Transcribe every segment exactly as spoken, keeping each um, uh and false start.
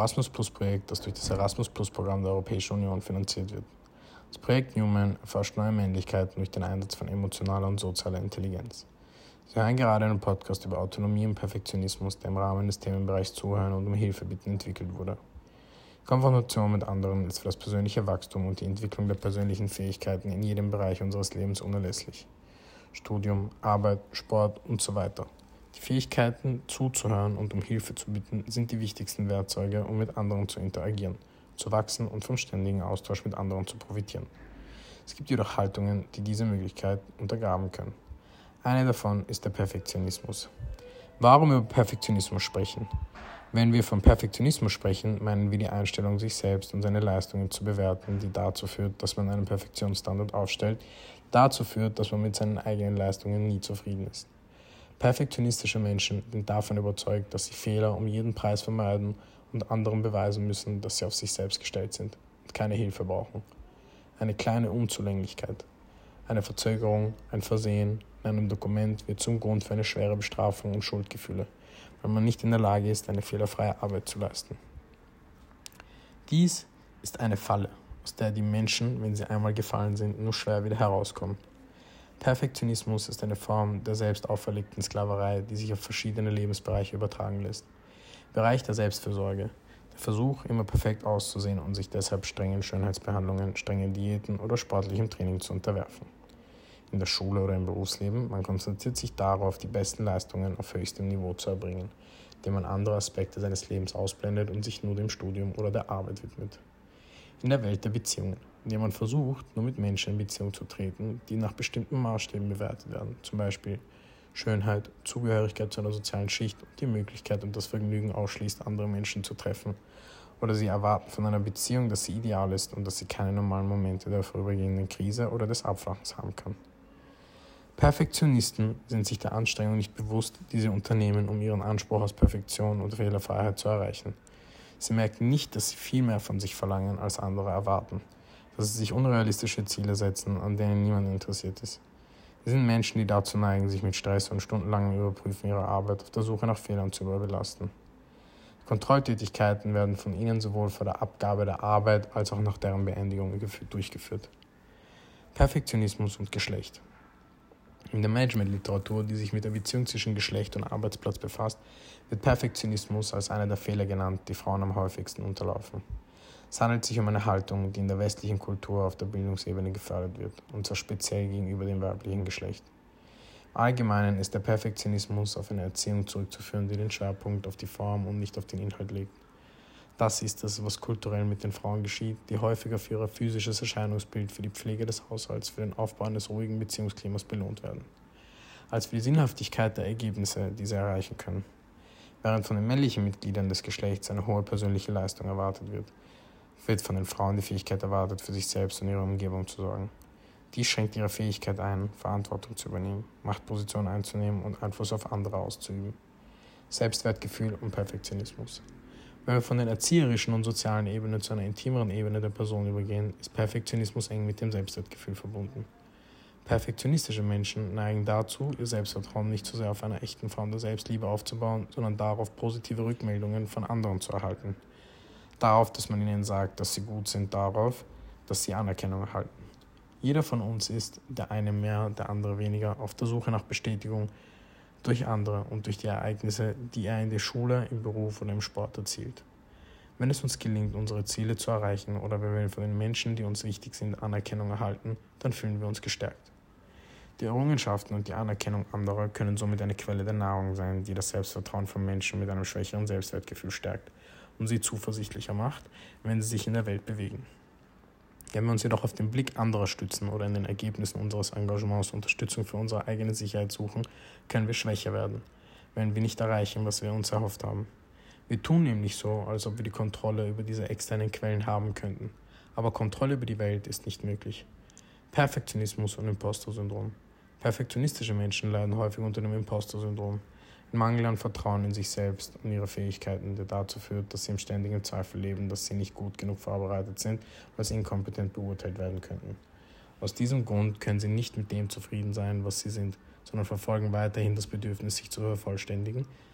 Erasmus-Plus-Projekt, das durch das Erasmus-Plus-Programm der Europäischen Union finanziert wird. Das Projekt Newman erforscht neue Männlichkeiten durch den Einsatz von emotionaler und sozialer Intelligenz. Sie hören gerade einen Podcast über Autonomie und Perfektionismus, der im Rahmen des Themenbereichs Zuhören und um Hilfe bitten entwickelt wurde. Die Konfrontation mit anderen ist für das persönliche Wachstum und die Entwicklung der persönlichen Fähigkeiten in jedem Bereich unseres Lebens unerlässlich. Studium, Arbeit, Sport und so weiter. Die Fähigkeiten, zuzuhören und um Hilfe zu bitten, sind die wichtigsten Werkzeuge, um mit anderen zu interagieren, zu wachsen und vom ständigen Austausch mit anderen zu profitieren. Es gibt jedoch Haltungen, die diese Möglichkeit untergraben können. Eine davon ist der Perfektionismus. Warum über Perfektionismus sprechen? Wenn wir von Perfektionismus sprechen, meinen wir die Einstellung, sich selbst und seine Leistungen zu bewerten, die dazu führt, dass man einen Perfektionsstandard aufstellt, dazu führt, dass man mit seinen eigenen Leistungen nie zufrieden ist. Perfektionistische Menschen sind davon überzeugt, dass sie Fehler um jeden Preis vermeiden und anderen beweisen müssen, dass sie auf sich selbst gestellt sind und keine Hilfe brauchen. Eine kleine Unzulänglichkeit, eine Verzögerung, ein Versehen in einem Dokument wird zum Grund für eine schwere Bestrafung und Schuldgefühle, weil man nicht in der Lage ist, eine fehlerfreie Arbeit zu leisten. Dies ist eine Falle, aus der die Menschen, wenn sie einmal gefallen sind, nur schwer wieder herauskommen. Perfektionismus ist eine Form der selbst auferlegten Sklaverei, die sich auf verschiedene Lebensbereiche übertragen lässt. Bereich der Selbstfürsorge, der Versuch, immer perfekt auszusehen und sich deshalb strengen Schönheitsbehandlungen, strengen Diäten oder sportlichem Training zu unterwerfen. In der Schule oder im Berufsleben, man konzentriert sich darauf, die besten Leistungen auf höchstem Niveau zu erbringen, indem man andere Aspekte seines Lebens ausblendet und sich nur dem Studium oder der Arbeit widmet. In der Welt der Beziehungen, in der man versucht, nur mit Menschen in Beziehung zu treten, die nach bestimmten Maßstäben bewertet werden, zum Beispiel Schönheit, Zugehörigkeit zu einer sozialen Schicht und die Möglichkeit und das Vergnügen ausschließt, andere Menschen zu treffen, oder sie erwarten von einer Beziehung, dass sie ideal ist und dass sie keine normalen Momente der vorübergehenden Krise oder des Abflachens haben kann. Perfektionisten sind sich der Anstrengung nicht bewusst, die sie unternehmen, um ihren Anspruch aus Perfektion und Fehlerfreiheit zu erreichen. Sie merken nicht, dass sie viel mehr von sich verlangen, als andere erwarten, dass sie sich unrealistische Ziele setzen, an denen niemand interessiert ist. Sie sind Menschen, die dazu neigen, sich mit Stress und stundenlangem Überprüfen ihrer Arbeit auf der Suche nach Fehlern zu überbelasten. Kontrolltätigkeiten werden von ihnen sowohl vor der Abgabe der Arbeit als auch nach deren Beendigung durchgeführt. Perfektionismus und Geschlecht. In der Management-Literatur, die sich mit der Beziehung zwischen Geschlecht und Arbeitsplatz befasst, wird Perfektionismus als einer der Fehler genannt, die Frauen am häufigsten unterlaufen. Es handelt sich um eine Haltung, die in der westlichen Kultur auf der Bildungsebene gefördert wird, und zwar speziell gegenüber dem weiblichen Geschlecht. Im Allgemeinen ist der Perfektionismus auf eine Erziehung zurückzuführen, die den Schwerpunkt auf die Form und nicht auf den Inhalt legt. Das ist es, was kulturell mit den Frauen geschieht, die häufiger für ihr physisches Erscheinungsbild, für die Pflege des Haushalts, für den Aufbau eines ruhigen Beziehungsklimas belohnt werden, als für die Sinnhaftigkeit der Ergebnisse, die sie erreichen können. Während von den männlichen Mitgliedern des Geschlechts eine hohe persönliche Leistung erwartet wird, wird von den Frauen die Fähigkeit erwartet, für sich selbst und ihre Umgebung zu sorgen. Dies schränkt ihre Fähigkeit ein, Verantwortung zu übernehmen, Machtpositionen einzunehmen und Einfluss auf andere auszuüben. Selbstwertgefühl und Perfektionismus. Wenn wir von den erzieherischen und sozialen Ebenen zu einer intimeren Ebene der Person übergehen, ist Perfektionismus eng mit dem Selbstwertgefühl verbunden. Perfektionistische Menschen neigen dazu, ihr Selbstvertrauen nicht so sehr auf einer echten Form der Selbstliebe aufzubauen, sondern darauf, positive Rückmeldungen von anderen zu erhalten. Darauf, dass man ihnen sagt, dass sie gut sind, darauf, dass sie Anerkennung erhalten. Jeder von uns ist, der eine mehr, der andere weniger, auf der Suche nach Bestätigung durch andere und durch die Ereignisse, die er in der Schule, im Beruf oder im Sport erzielt. Wenn es uns gelingt, unsere Ziele zu erreichen oder wenn wir von den Menschen, die uns wichtig sind, Anerkennung erhalten, dann fühlen wir uns gestärkt. Die Errungenschaften und die Anerkennung anderer können somit eine Quelle der Nahrung sein, die das Selbstvertrauen von Menschen mit einem schwächeren Selbstwertgefühl stärkt und sie zuversichtlicher macht, wenn sie sich in der Welt bewegen. Wenn wir uns jedoch auf den Blick anderer stützen oder in den Ergebnissen unseres Engagements Unterstützung für unsere eigene Sicherheit suchen, können wir schwächer werden, wenn wir nicht erreichen, was wir uns erhofft haben. Wir tun nämlich so, als ob wir die Kontrolle über diese externen Quellen haben könnten. Aber Kontrolle über die Welt ist nicht möglich. Perfektionismus und Imposter-Syndrom. Perfektionistische Menschen leiden häufig unter dem Imposter-Syndrom. Ein Mangel an Vertrauen in sich selbst und ihre Fähigkeiten, der dazu führt, dass sie im ständigen Zweifel leben, dass sie nicht gut genug vorbereitet sind, als inkompetent beurteilt werden könnten. Aus diesem Grund können sie nicht mit dem zufrieden sein, was sie sind, sondern verfolgen weiterhin das Bedürfnis, sich zu vervollständigen,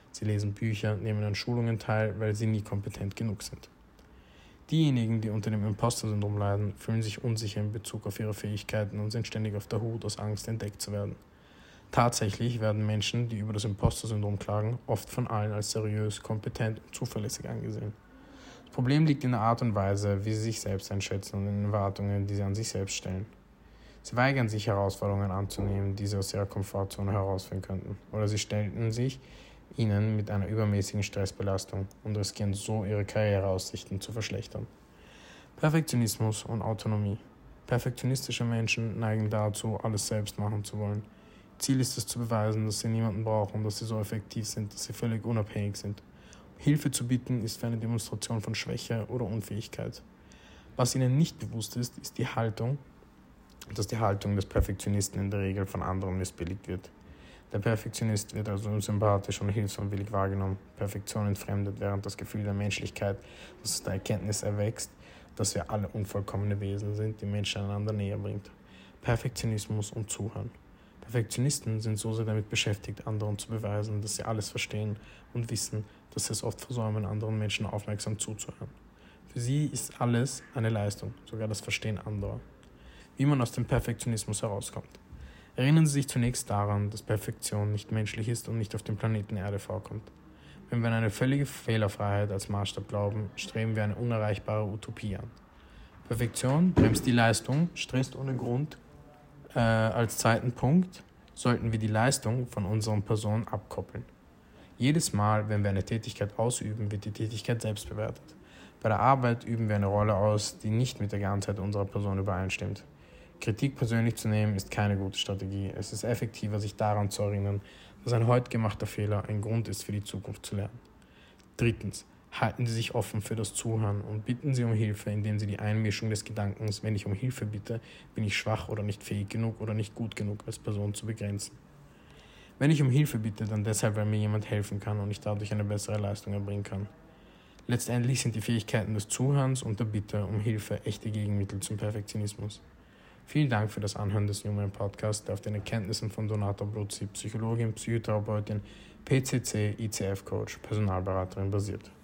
Sie lesen Bücher, nehmen an Schulungen teil, weil sie nie kompetent genug sind. Diejenigen, die unter dem Imposter-Syndrom leiden, fühlen sich unsicher in Bezug auf ihre Fähigkeiten und sind ständig auf der Hut aus Angst, entdeckt zu werden. Tatsächlich werden Menschen, die über das Imposter-Syndrom klagen, oft von allen als seriös, kompetent und zuverlässig angesehen. Das Problem liegt in der Art und Weise, wie sie sich selbst einschätzen und in den Erwartungen, die sie an sich selbst stellen. Sie weigern sich, Herausforderungen anzunehmen, die sie aus ihrer Komfortzone herausführen könnten, oder sie stellen sich ihnen mit einer übermäßigen Stressbelastung und riskieren so, ihre Karriereaussichten zu verschlechtern. Perfektionismus und Autonomie. Perfektionistische Menschen neigen dazu, alles selbst machen zu wollen. Ziel ist es zu beweisen, dass sie niemanden brauchen, dass sie so effektiv sind, dass sie völlig unabhängig sind. Hilfe zu bitten ist für eine Demonstration von Schwäche oder Unfähigkeit. Was ihnen nicht bewusst ist, ist die Haltung, dass die Haltung des Perfektionisten in der Regel von anderen missbilligt wird. Der Perfektionist wird also unsympathisch und hilfsunwillig wahrgenommen. Perfektion entfremdet, während das Gefühl der Menschlichkeit, das aus der Erkenntnis erwächst, dass wir alle unvollkommene Wesen sind, die Menschen einander näher bringt. Perfektionismus und Zuhören. Perfektionisten sind so sehr damit beschäftigt, anderen zu beweisen, dass sie alles verstehen und wissen, dass sie es oft versäumen, anderen Menschen aufmerksam zuzuhören. Für sie ist alles eine Leistung, sogar das Verstehen anderer. Wie man aus dem Perfektionismus herauskommt. Erinnern Sie sich zunächst daran, dass Perfektion nicht menschlich ist und nicht auf dem Planeten Erde vorkommt. Wenn wir an eine völlige Fehlerfreiheit als Maßstab glauben, streben wir eine unerreichbare Utopie an. Perfektion bremst die Leistung, stresst ohne Grund. Äh, als zweiten Punkt sollten wir die Leistung von unseren Personen abkoppeln. Jedes Mal, wenn wir eine Tätigkeit ausüben, wird die Tätigkeit selbst bewertet. Bei der Arbeit üben wir eine Rolle aus, die nicht mit der Ganzheit unserer Person übereinstimmt. Kritik persönlich zu nehmen, ist keine gute Strategie. Es ist effektiver, sich daran zu erinnern, dass ein heute gemachter Fehler ein Grund ist, für die Zukunft zu lernen. Drittens, halten Sie sich offen für das Zuhören und bitten Sie um Hilfe, indem Sie die Einmischung des Gedankens, wenn ich um Hilfe bitte, bin ich schwach oder nicht fähig genug oder nicht gut genug als Person zu begrenzen. Wenn ich um Hilfe bitte, dann deshalb, weil mir jemand helfen kann und ich dadurch eine bessere Leistung erbringen kann. Letztendlich sind die Fähigkeiten des Zuhörens und der Bitte um Hilfe echte Gegenmittel zum Perfektionismus. Vielen Dank für das Anhören des Newman Podcasts, der auf den Erkenntnissen von Donata Bruzzi, Psychologin, Psychotherapeutin, P C C, I C F-Coach, Personalberaterin basiert.